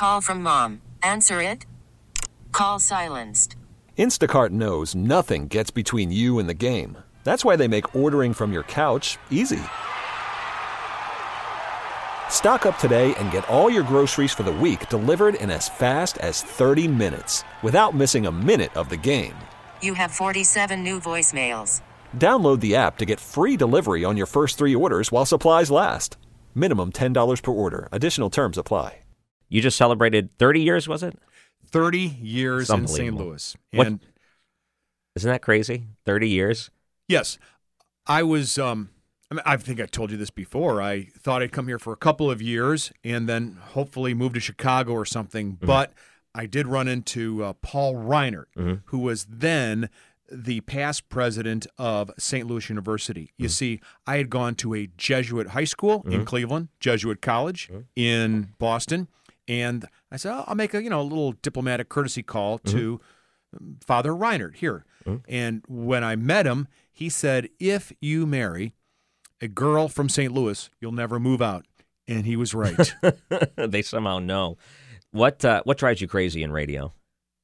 Call from mom. Answer it. Call silenced. Instacart knows nothing gets between you and the game. That's why they make ordering from your couch easy. Stock up today and get all your groceries for the week delivered in as fast as 30 minutes without missing a minute of the game. You have 47 new voicemails. Download the app to get free delivery on your first 3 orders while supplies last. Minimum $10 per order. Additional terms apply. You just celebrated 30 years, was it? 30 years in St. Louis. And isn't that crazy? 30 years? Yes. I was, I think I told you this before. I thought I'd come here for a couple of years and then hopefully move to Chicago or something. Mm-hmm. But I did run into Paul Reinert, who was then the past president of St. Louis University. You see, I had gone to a Jesuit high school in Cleveland, Jesuit college in Boston. And I said, I'll make a little diplomatic courtesy call to Father Reinert here. And when I met him, he said, if you marry a girl from St. Louis, you'll never move out. And he was right. They somehow know. What drives you crazy in radio?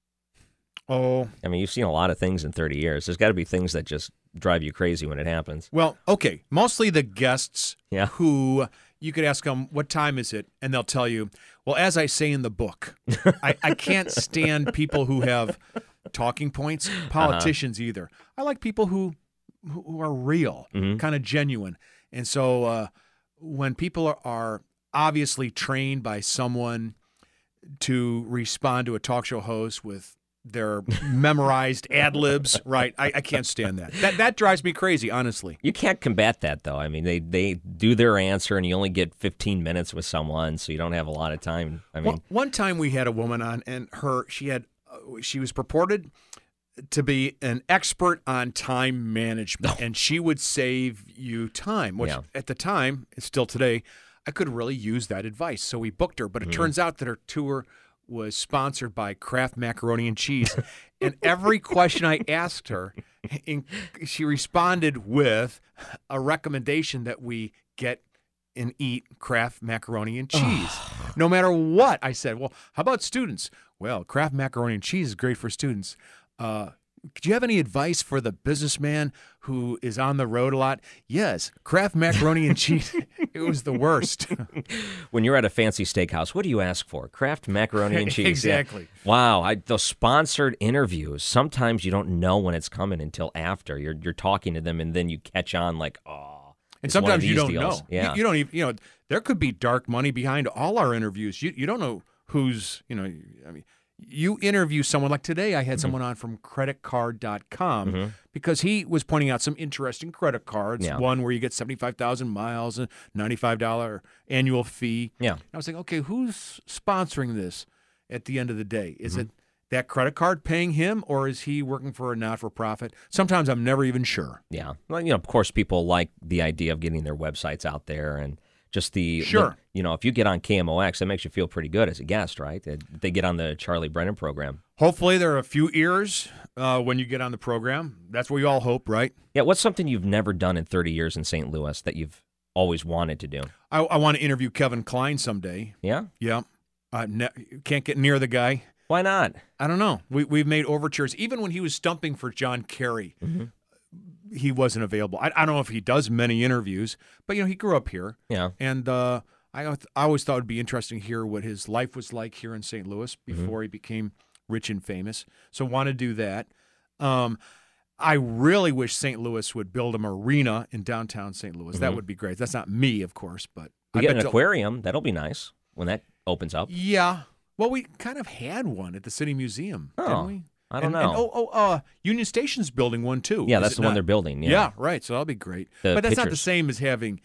Oh. I mean, you've seen a lot of things in 30 years. There's got to be things that just drive you crazy when it happens. Well, okay. Mostly the guests who you could ask them, what time is it? And they'll tell you, well, as I say in the book, I can't stand people who have talking points, politicians either. I like people who are real, kind of genuine. And so when people are obviously trained by someone to respond to a talk show host with their memorized ad-libs, right? I can't stand that. That drives me crazy, honestly. You can't combat that, though. I mean, they do their answer, and you only get 15 minutes with someone, so you don't have a lot of time. I mean, one time we had a woman on, and she was purported to be an expert on time management, and she would save you time, which at the time, and still today, I could really use that advice. So we booked her, but it turns out that her tour was sponsored by Kraft Macaroni and Cheese. And every question I asked her, she responded with a recommendation that we get and eat Kraft Macaroni and Cheese. No matter what. I said, well, how about students? Well, Kraft Macaroni and Cheese is great for students. Do you have any advice for the businessman who is on the road a lot? Yes, Kraft Macaroni and Cheese. It was the worst. When you're at a fancy steakhouse, what do you ask for? Kraft Macaroni and Cheese. Exactly. Yeah. Wow. Those sponsored interviews, sometimes you don't know when it's coming until after. You're talking to them, and then you catch on like, oh. And sometimes you don't know. Yeah. You don't even, there could be dark money behind all our interviews. You don't know who's, you interview someone like today. I had someone on from creditcard.com because he was pointing out some interesting credit cards. Yeah. One where you get 75,000 miles, a $95 annual fee. Yeah. And I was like, okay, who's sponsoring this at the end of the day? Is it that credit card paying him, or is he working for a not-for-profit? Sometimes I'm never even sure. Yeah. Well, of course, people like the idea of getting their websites out there and just if you get on KMOX, that makes you feel pretty good as a guest, right? They get on the Charlie Brennan program. Hopefully there are a few ears when you get on the program. That's what we all hope, right? Yeah, what's something you've never done in 30 years in St. Louis that you've always wanted to do? I want to interview Kevin Kline someday. Yeah? Yeah. Can't get near the guy. Why not? I don't know. We've made overtures. Even when he was stumping for John Kerry, he wasn't available. I don't know if he does many interviews, but he grew up here. Yeah. And I always thought it would be interesting to hear what his life was like here in St. Louis before he became rich and famous. So want to do that. I really wish St. Louis would build a marina in downtown St. Louis. That would be great. That's not me, of course, but we get an aquarium. That'll be nice when that opens up. Yeah. Well, we kind of had one at the City Museum, didn't we? I don't know. Union Station's building one, too. Yeah, that's the one they're building. Yeah, right. So that'll be great. But that's not the same as having,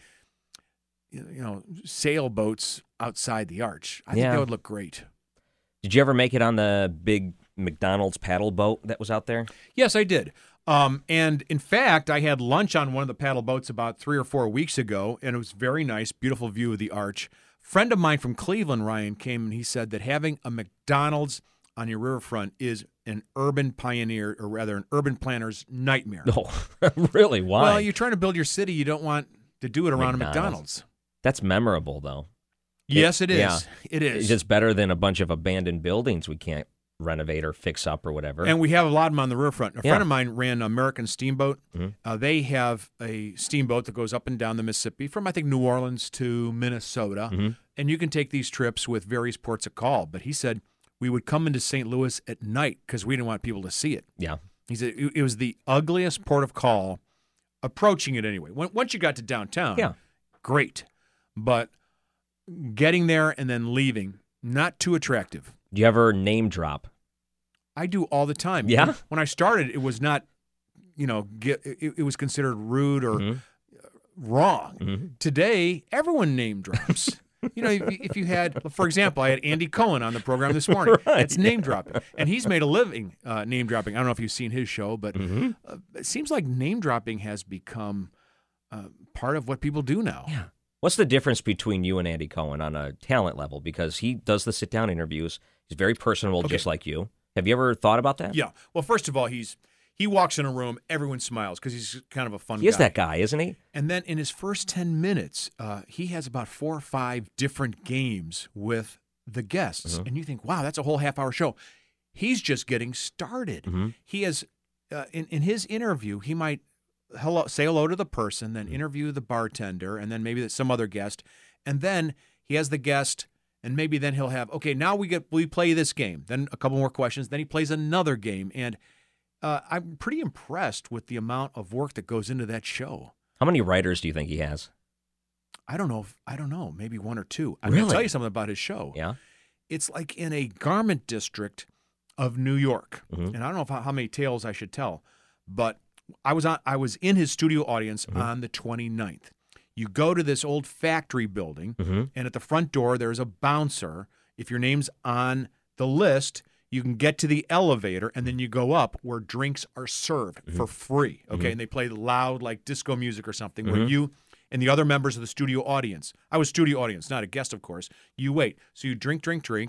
sailboats outside the arch. I think that would look great. Did you ever make it on the big McDonald's paddle boat that was out there? Yes, I did. And in fact, I had lunch on one of the paddle boats about 3 or 4 weeks ago, and it was very nice, beautiful view of the arch. Friend of mine from Cleveland, Ryan, came and he said that having a McDonald's on your riverfront is an urban pioneer, or rather an urban planner's nightmare. Oh, really? Why? Well, you're trying to build your city. You don't want to do it around a McDonald's. That's memorable, though. Yes, it is. Yeah. It is. It's just better than a bunch of abandoned buildings we can't renovate or fix up or whatever. And we have a lot of them on the riverfront. A friend of mine ran American Steamboat. Mm-hmm. They have a steamboat that goes up and down the Mississippi from, I think, New Orleans to Minnesota. Mm-hmm. And you can take these trips with various ports of call. But he said we would come into St. Louis at night because we didn't want people to see it. Yeah. He said it was the ugliest port of call, approaching it anyway. Once you got to downtown, great. But getting there and then leaving, not too attractive. Do you ever name drop? I do all the time. Yeah? When I started, it was not, it was considered rude or wrong. Mm-hmm. Today, everyone name drops. If you had, for example, I had Andy Cohen on the program this morning. Right. It's name dropping. And he's made a living name dropping. I don't know if you've seen his show, but it seems like name dropping has become part of what people do now. Yeah. What's the difference between you and Andy Cohen on a talent level? Because he does the sit-down interviews. He's very personable, just like you. Have you ever thought about that? Yeah. Well, first of all, he walks in a room, everyone smiles because he's kind of a fun guy. He is that guy, isn't he? And then in his first 10 minutes, he has about 4 or 5 different games with the guests. And you think, wow, that's a whole half-hour show. He's just getting started. He has, in his interview, he might say hello to the person, then interview the bartender, and then maybe some other guest. And then he has the guest, and maybe then he'll have, okay, now we play this game. Then a couple more questions. Then he plays another game. And I'm pretty impressed with the amount of work that goes into that show. How many writers do you think he has? I don't know. Maybe 1 or 2. I'm Really? going to tell you something about his show. Yeah. It's like in a garment district of New York. And I don't know how many tales I should tell, but I was in his studio audience on the 29th. You go to this old factory building, and at the front door there's a bouncer. If your name's on the list, you can get to the elevator, and then you go up where drinks are served for free. Okay, and they play loud like disco music or something where you and the other members of the studio audience. I was studio audience, not a guest, of course. You wait. So you drink,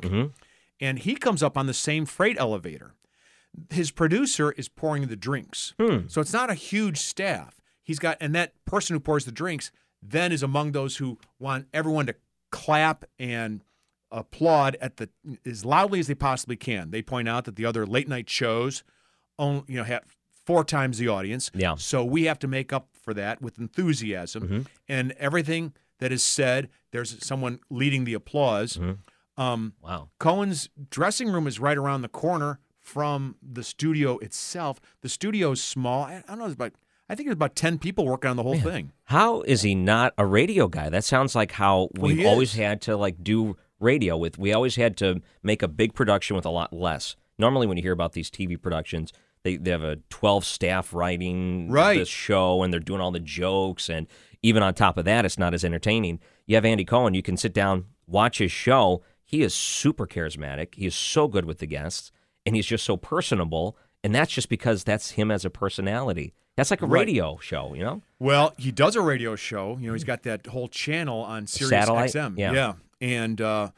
and he comes up on the same freight elevator. His producer is pouring the drinks. So it's not a huge staff. And that person who pours the drinks then is among those who want everyone to clap and applaud as loudly as they possibly can. They point out that the other late night shows have 4 times the audience. Yeah. So we have to make up for that with enthusiasm. And everything that is said, there's someone leading the applause. Wow. Cohen's dressing room is right around the corner from the studio itself. The studio is small. I don't know, I think there's about 10 people working on the whole thing. How is he not a radio guy? That sounds like how we've always had to do radio with. We always had to make a big production with a lot less. Normally when you hear about these TV productions, they have a 12 staff writing this show, and they're doing all the jokes, and even on top of that, it's not as entertaining. You have Andy Cohen. You can sit down, watch his show. He is super charismatic. He is so good with the guests. And he's just so personable, and that's just because that's him as a personality. That's like a radio show, Well, he does a radio show. He's got that whole channel on Sirius Satellite? XM. Yeah. And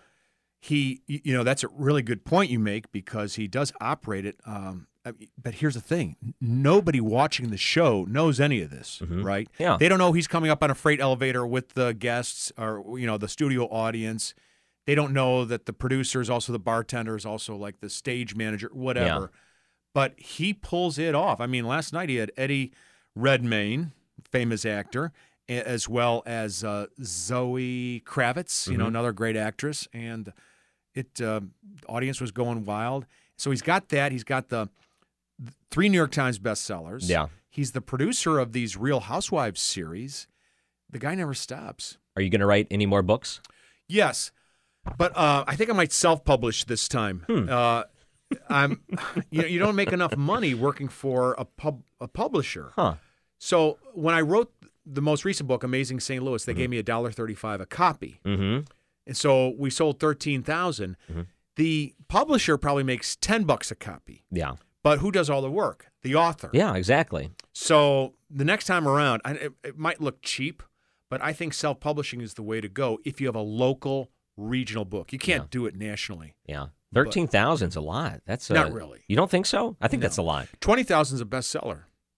that's a really good point you make because he does operate it. But here's the thing. Nobody watching the show knows any of this, right? Yeah. They don't know he's coming up on a freight elevator with the guests or, the studio audience. They don't know that the producer is also the bartender, is also like the stage manager, whatever. Yeah. But he pulls it off. I mean, last night he had Eddie Redmayne, famous actor, as well as Zoe Kravitz, another great actress. And the audience was going wild. So he's got that. He's got the 3 New York Times bestsellers. Yeah. He's the producer of these Real Housewives series. The guy never stops. Are you going to write any more books? Yes. But I think I might self-publish this time. You don't make enough money working for a publisher. So when I wrote the most recent book, Amazing St. Louis, they gave me $1.35 a copy. And so we sold 13,000. The publisher probably makes $10 a copy. Yeah. But who does all the work? The author. Yeah, exactly. So the next time around, it might look cheap, but I think self-publishing is the way to go if you have a local regional book. You can't do it nationally. Yeah. 13,000's a lot. That's not really. You don't think so? I think that's a lot. 20,000 is a bestseller.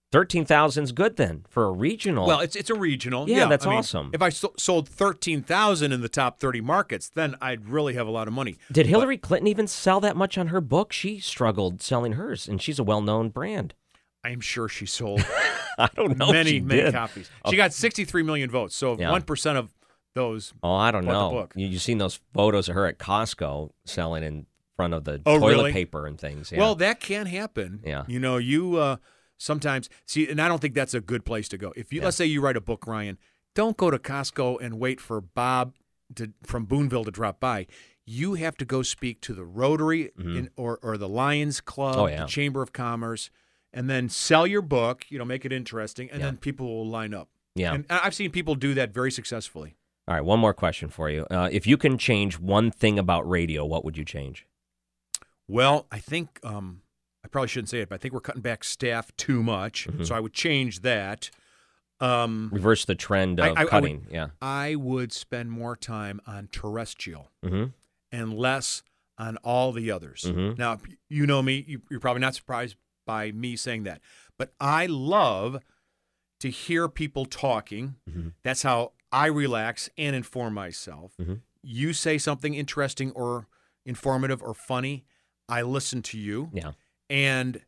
13,000's good then for a regional. Well, it's a regional. Yeah, that's I mean, awesome. If I sold 13,000 in the top 30 markets, then I'd really have a lot of money. Did Hillary Clinton even sell that much on her book? She struggled selling hers, and she's a well-known brand. I'm sure she sold I don't know many copies. She got 63 million votes, so 1% of those. Oh, I don't know. The book. You've seen those photos of her at Costco selling in front of the toilet paper and things. Yeah. Well, that can happen. Yeah. You know, you sometimes see, and I don't think that's a good place to go. If you let's say you write a book, Ryan, don't go to Costco and wait for Bob from Boonville to drop by. You have to go speak to the Rotary or the Lions Club, the Chamber of Commerce, and then sell your book. You know, make it interesting, and then people will line up. Yeah, and I've seen people do that very successfully. All right, one more question for you. If you can change one thing about radio, what would you change? Well, I think I probably shouldn't say it, but I think we're cutting back staff too much, so I would change that. Reverse the trend of cutting. I would spend more time on terrestrial and less on all the others. Now, you know me. You're probably not surprised by me saying that, but I love to hear people talking. That's how I relax and inform myself. You say something interesting or informative or funny, I listen to you. Yeah. And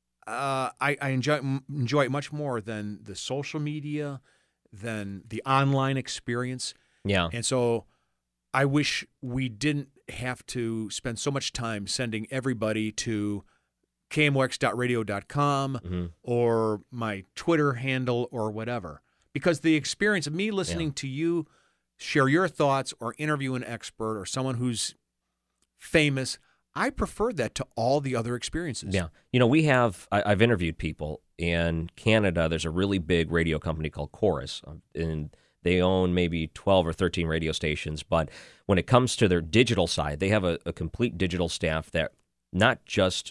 I enjoy it much more than the social media, than the online experience. Yeah. And so I wish we didn't have to spend so much time sending everybody to KMOX.radio.com or my Twitter handle or whatever. Because the experience of me listening to you share your thoughts or interview an expert or someone who's famous, I prefer that to all the other experiences. Yeah. You know, I've interviewed people in Canada. There's a really big radio company called Chorus, and they own maybe 12 or 13 radio stations. But when it comes to their digital side, they have a complete digital staff that not just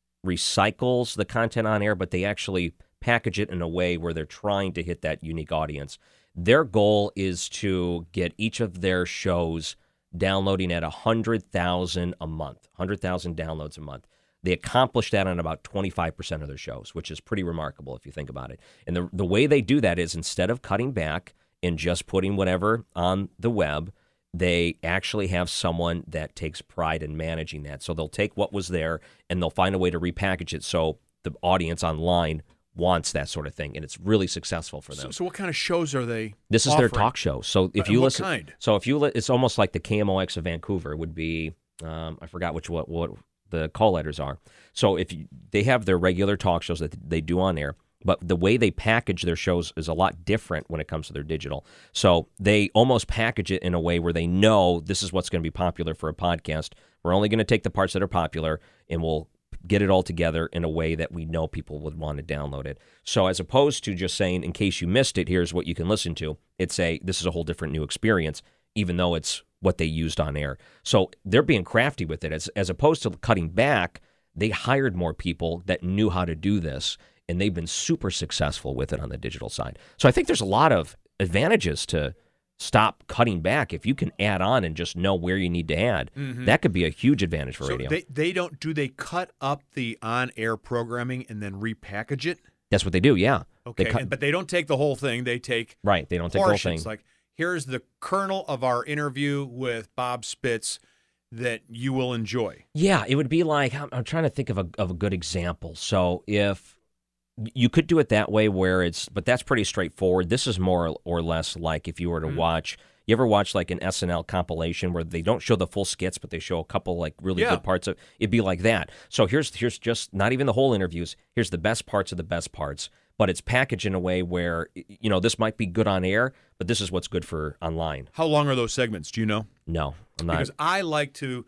recycles the content on air, but they actually package it in a way where they're trying to hit that unique audience. Their goal is to get each of their shows downloading at 100,000 a month, 100,000 downloads a month. They accomplish that on about 25% of their shows, which is pretty remarkable if you think about it. And the way they do that is instead of cutting back and just putting whatever on the web, they actually have someone that takes pride in managing that. So they'll take what was there and they'll find a way to repackage it so the audience online wants that sort of thing, and it's really successful for them. So what kind of shows are they This is offering? their talk show. So if you listen, kind? So if you it's almost like the KMOX of Vancouver would be. I forgot what the call letters are. So they have their regular talk shows that they do on air, but the way they package their shows is a lot different when it comes to their digital. So they almost package it in a way where they know this is what's going to be popular for a podcast. We're only going to take the parts that are popular, and we'll get it all together in a way that we know people would want to download it. So as opposed to just saying, in case you missed it, here's what you can listen to, this is a whole different new experience, even though it's what they used on air. So they're being crafty with it. As opposed to cutting back, they hired more people that knew how to do this, and they've been super successful with it on the digital side. So I think there's a lot of advantages to stop cutting back. If you can add on and just know where you need to add, that could be a huge advantage for radio. Do they cut up the on-air programming and then repackage it? That's what they do, yeah. Okay, but they don't take the whole thing. They take they don't take the whole thing. Like, here's the kernel of our interview with Bob Spitz that you will enjoy. Yeah, it would be like, I'm trying to think of a good example. So if you could do it that way but that's pretty straightforward. This is more or less like if you were to watch, you ever watch like an SNL compilation where they don't show the full skits, but they show a couple like really good parts of it'd be like that. So here's just not even the whole interviews. Here's the best parts of the best parts, but it's packaged in a way where, you know, this might be good on air, but this is what's good for online. How long are those segments? Do you know? No, I'm not. Because I like to,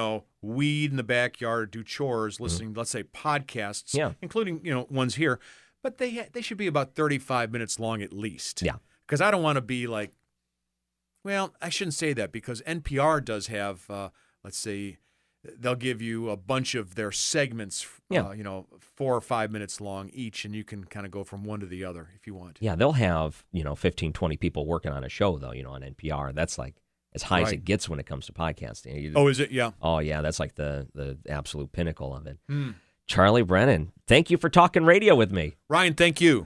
weed in the backyard, do chores, listening, let's say podcasts, including, ones here, but they should be about 35 minutes long at least. Yeah. Because I don't want to be like, well, I shouldn't say that because NPR does have, let's say, they'll give you a bunch of their segments, 4 or 5 minutes long each, and you can kind of go from one to the other if you want. Yeah, they'll have, 15, 20 people working on a show, though, on NPR. That's like as high as it gets when it comes to podcasting. Oh, is it? Yeah. Oh, yeah, that's like the absolute pinnacle of it. Charlie Brennan, thank you for talking radio with me. Ryan, thank you.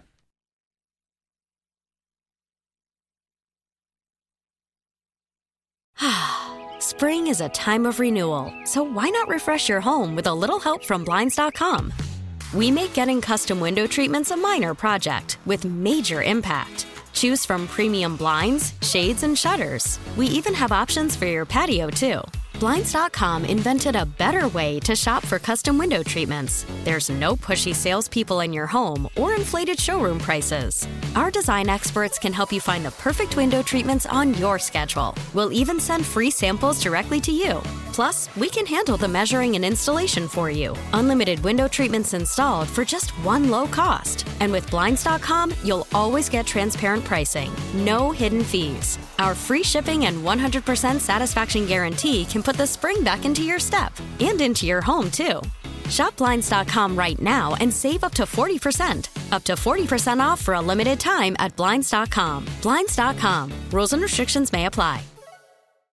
Spring is a time of renewal, so why not refresh your home with a little help from Blinds.com? We make getting custom window treatments a minor project with major impact. Choose from premium blinds, shades, and shutters. We even have options for your patio, too. Blinds.com invented a better way to shop for custom window treatments. There's no pushy salespeople in your home or inflated showroom prices. Our design experts can help you find the perfect window treatments on your schedule. We'll even send free samples directly to you. Plus, we can handle the measuring and installation for you. Unlimited window treatments installed for just one low cost. And with Blinds.com, you'll always get transparent pricing. No hidden fees. Our free shipping and 100% satisfaction guarantee can put the spring back into your step and into your home, too. Shop Blinds.com right now and save up to 40%. Up to 40% off for a limited time at Blinds.com. Blinds.com. Rules and restrictions may apply.